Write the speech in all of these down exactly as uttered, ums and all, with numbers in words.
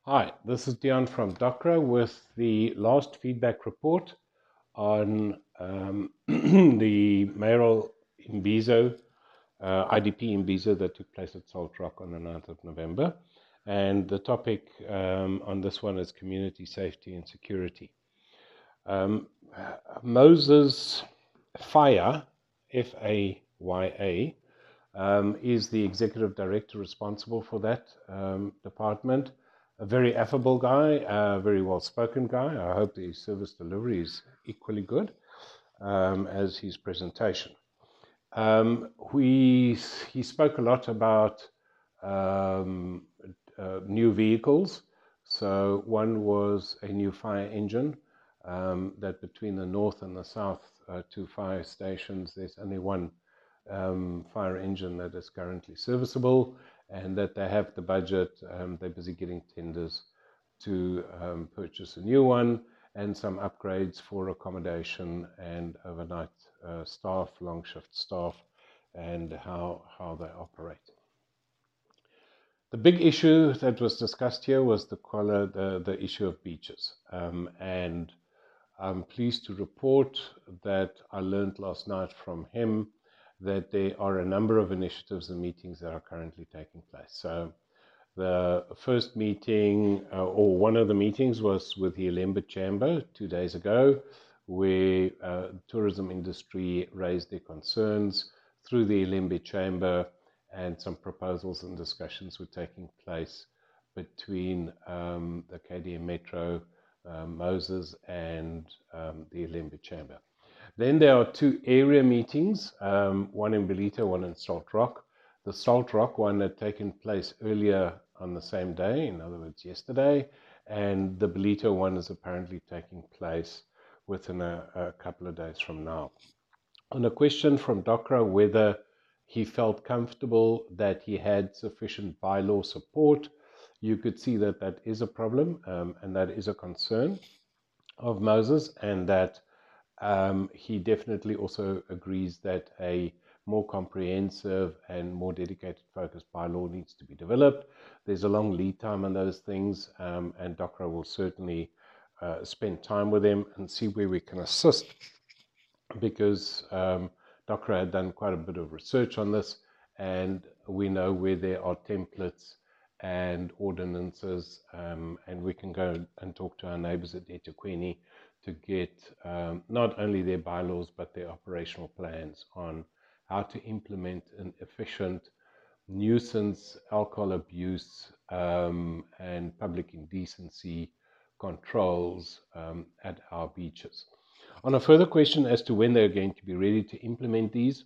Hi, this is Dion from DOCRA with the last feedback report on um, the mayoral Imbizo, uh, I D P Imbizo that took place at Salt Rock on the ninth of November. And the topic um, on this one is community safety and security. Um, Moses Faya, F A Y A, um, is the executive director responsible for that um, department. A very affable guy, a very well spoken guy. I hope his service delivery is equally good um, as his presentation. Um, we, he spoke a lot about um, uh, new vehicles. So, one was a new fire engine. Um, that between the north and the south uh, two fire stations, there's only one um, fire engine that is currently serviceable, and that they have the budget. Um, they're busy getting tenders to um, purchase a new one and some upgrades for accommodation and overnight uh, staff, long shift staff, and how, how they operate. The big issue that was discussed here was the, the, the issue of beaches. Um, and I'm pleased to report that I learned last night from him that there are a number of initiatives and meetings that are currently taking place. So the first meeting, uh, or one of the meetings, was with the Ilembe Chamber two days ago, where uh, the tourism industry raised their concerns through the Ilembe Chamber, and some proposals and discussions were taking place between um, the K D M Metro, um, Moses, and um, the Ilembe Chamber. Then there are two area meetings, um, one in Belito, one in Salt Rock. The Salt Rock one had taken place earlier on the same day, in other words, yesterday, and the Belito one is apparently taking place within a, a couple of days from now. On a question from DOCRA whether he felt comfortable that he had sufficient bylaw support, you could see that that is a problem, um, and that is a concern of Moses, and that um, he definitely also agrees that a more comprehensive and more dedicated focused bylaw needs to be developed. There's a long lead time on those things, um, and DOCRA will certainly uh, spend time with them and see where we can assist, because um, DOCRA had done quite a bit of research on this, and we know where there are templates and ordinances, um, and we can go and talk to our neighbors at eThekwini to get um, not only their bylaws but their operational plans on how to implement an efficient nuisance, alcohol abuse, um, and public indecency controls um, at our beaches. On a further question as to when they're going to be ready to implement these,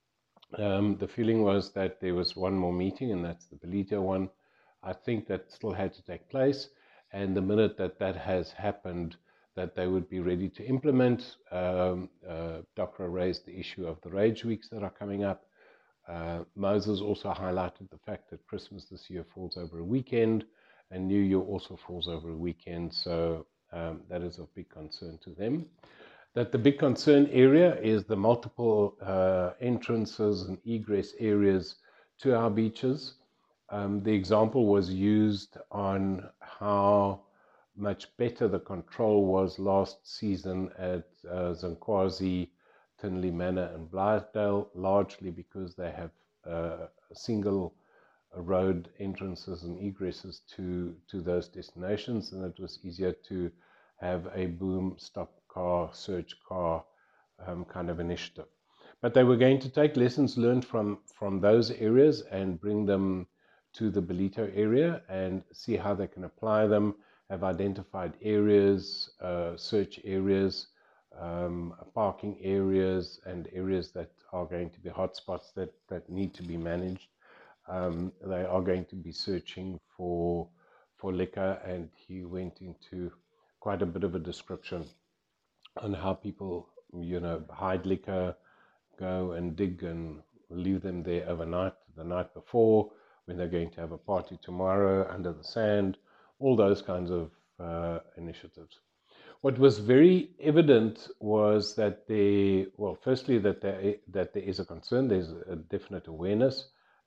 um, the feeling was that there was one more meeting, and that's the Belito one. I think that still had to take place, and the minute that that has happened, that they would be ready to implement. Um, uh, DOCRA raised the issue of the Rage Weeks that are coming up. Uh, Moses also highlighted the fact that Christmas this year falls over a weekend, and New Year also falls over a weekend, so um, that is of big concern to them. That the big concern area is the multiple uh, entrances and egress areas to our beaches. Um, the example was used on how much better the control was last season at uh, Zankwazi, Tinley Manor, and Blithedale, largely because they have uh, single road entrances and egresses to, to those destinations, and it was easier to have a boom, stop car, search car um, kind of initiative. But they were going to take lessons learned from, from those areas and bring them to the Belito area and see how they can apply them, have identified areas, uh, search areas, um, parking areas, and areas that are going to be hotspots that, that need to be managed. Um, they are going to be searching for for liquor, and he went into quite a bit of a description on how people, you know, hide liquor, go and dig and leave them there overnight, the night before, when they're going to have a party tomorrow under the sand, all those kinds of uh, initiatives. What was very evident was that there, well, firstly, that there, that there is a concern, there's a definite awareness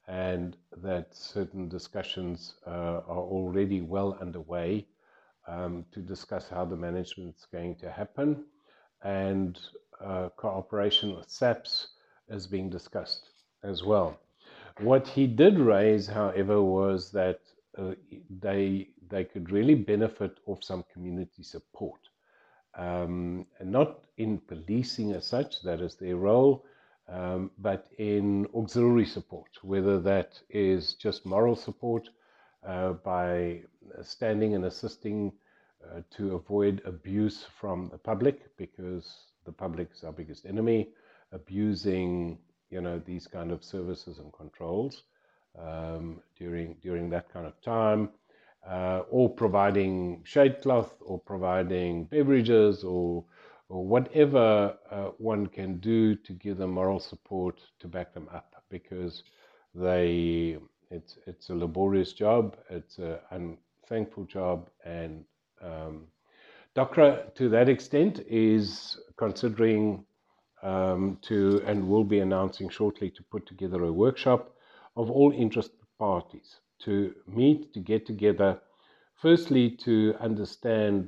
and that certain discussions uh, are already well underway um, to discuss how the management is going to happen, and uh, cooperation with SAPS is being discussed as well. What he did raise, however, was that uh, they they could really benefit off some community support, um, and not in policing as such, that is their role, um, but in auxiliary support, whether that is just moral support uh, by standing and assisting uh, to avoid abuse from the public, because the public is our biggest enemy, abusing, you know, these kind of services and controls um, during during that kind of time, uh, or providing shade cloth, or providing beverages, or or whatever uh, one can do to give them moral support to back them up, because they it's it's a laborious job, it's an unthankful job, and um, DOCRA, to that extent, is considering um, to, and will be announcing shortly, to put together a workshop of all interested parties to meet, to get together, firstly to understand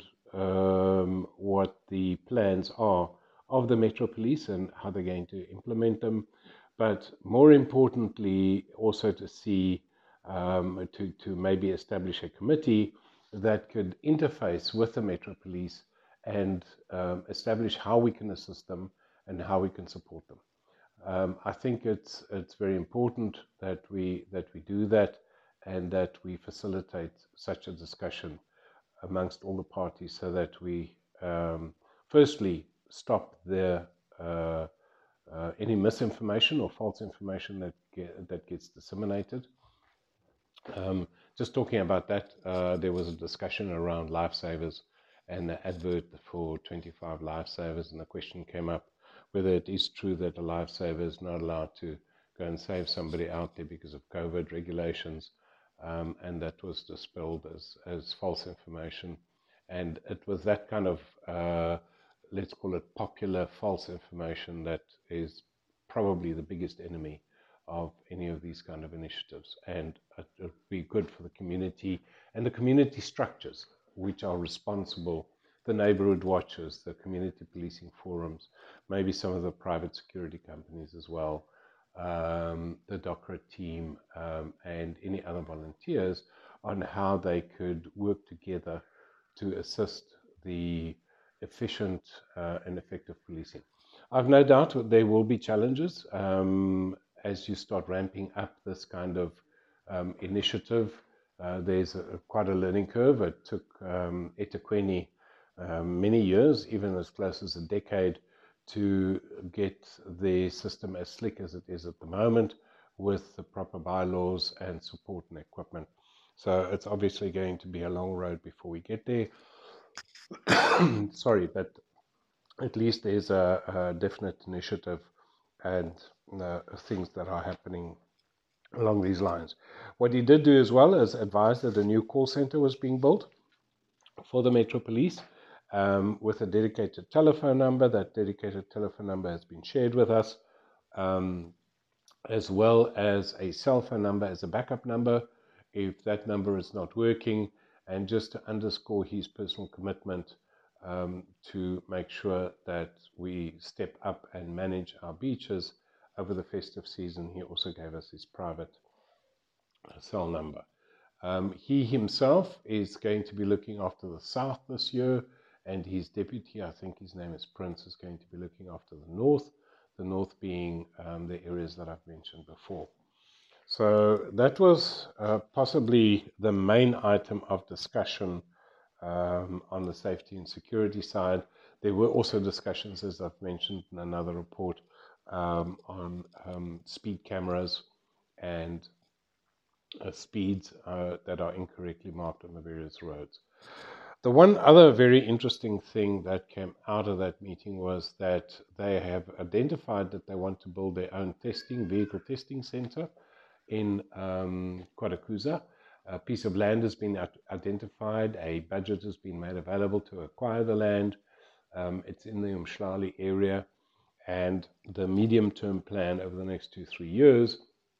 um, what the plans are of the Metro Police and how they're going to implement them, but more importantly, also to see, um, to, to maybe establish a committee that could interface with the Metro Police and um, establish how we can assist them and how we can support them. Um, I think it's it's very important that we that we do that, and that we facilitate such a discussion amongst all the parties, so that we um, firstly stop the uh, uh, any misinformation or false information that get, that gets disseminated. Um, just talking about that, uh, there was a discussion around lifesavers and the advert for twenty-five lifesavers, and the question came up whether it is true that a lifesaver is not allowed to go and save somebody out there because of COVID regulations, um, and that was dispelled as, as false information. And it was that kind of, uh, let's call it popular false information, that is probably the biggest enemy of any of these kind of initiatives, and it would be good for the community and the community structures which are responsible, the neighborhood watches, the community policing forums, maybe some of the private security companies as well, um, the DOCRA team, um, and any other volunteers, on how they could work together to assist the efficient uh, and effective policing. I've no doubt that there will be challenges um, as you start ramping up this kind of um, initiative. Uh, there's a, quite a learning curve. It took um, eThekwini um, many years, even as close as a decade, to get the system as slick as it is at the moment, with the proper bylaws and support and equipment. So it's obviously going to be a long road before we get there. Sorry, but at least there's a, a definite initiative and uh, things that are happening along these lines. What he did do as well is advise that a new call center was being built for the Metro Police um, with a dedicated telephone number. That dedicated telephone number has been shared with us, um, as well as a cell phone number as a backup number if that number is not working, and just to underscore his personal commitment um, to make sure that we step up and manage our beaches over the festive season. He also gave us his private cell number. Um, he himself is going to be looking after the south this year, and his deputy, I think his name is Prince, is going to be looking after the north, the north being um, the areas that I've mentioned before. So that was uh, possibly the main item of discussion um, on the safety and security side. There were also discussions, as I've mentioned in another report, um, on um, speed cameras and uh, speeds uh, that are incorrectly marked on the various roads. The one other very interesting thing that came out of that meeting was that they have identified that they want to build their own testing, vehicle testing center in um, Kwadakuza. A piece of land has been identified, a budget has been made available to acquire the land. Um, it's in the Umhlali area, and the medium-term plan over the next two, three years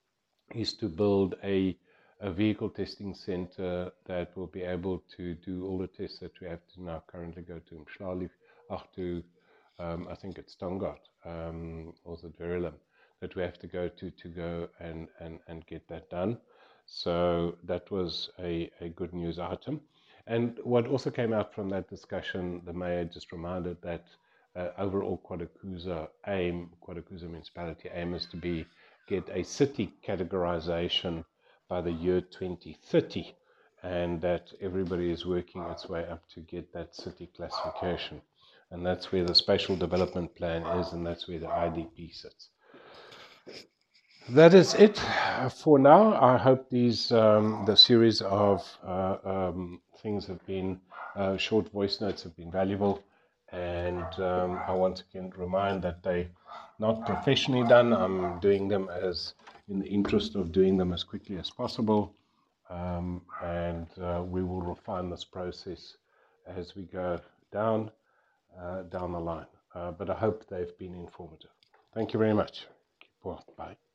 is to build a, a vehicle testing center that will be able to do all the tests that we have to now currently go to Mhlali, ach, to, um, I think it's Tongaat, um, or the Verulam, that we have to go to to go and, and, and get that done. So that was a, a good news item. And what also came out from that discussion, the mayor just reminded that uh, overall KwaDukuza aim, KwaDukuza municipality aim is to be get a city categorization by the year twenty thirty, and that everybody is working its way up to get that city classification. And that's where the spatial development plan is, and that's where the I D P sits. That is it for now. I hope these um, the series of uh, um, things have been uh, short voice notes have been valuable, and um, I once again remind that they not professionally done. I'm doing them as in the interest of doing them as quickly as possible, um, and uh, we will refine this process as we go down uh, down the line. Uh, but I hope they've been informative. Thank you very much. Bye.